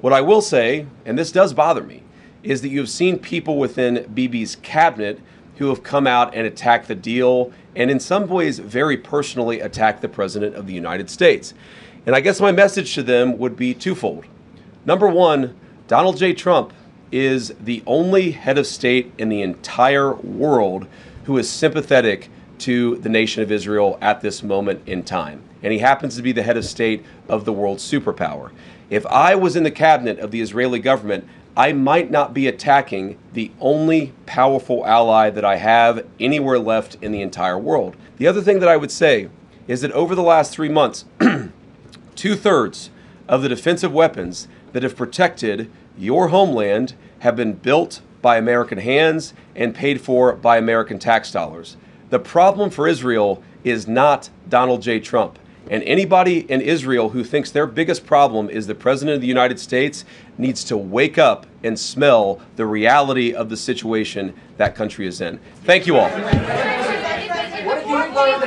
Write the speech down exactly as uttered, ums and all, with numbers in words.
What I will say, and this does bother me, is that you have seen people within Bibi's cabinet who have come out and attacked the deal and in some ways very personally attacked the President of the United States. And I guess my message to them would be twofold. Number one, Donald J. Trump is the only head of state in the entire world who is sympathetic to the nation of Israel at this moment in time. And he happens to be the head of state of the world's superpower. If I was in the cabinet of the Israeli government, I might not be attacking the only powerful ally that I have anywhere left in the entire world. The other thing that I would say is that over the last three months, two-thirds of the defensive weapons that have protected your homeland have been built by American hands and paid for by American tax dollars. The problem for Israel is not Donald J. Trump. And anybody in Israel who thinks their biggest problem is the President of the United States needs to wake up and smell the reality of the situation that country is in. Thank you all.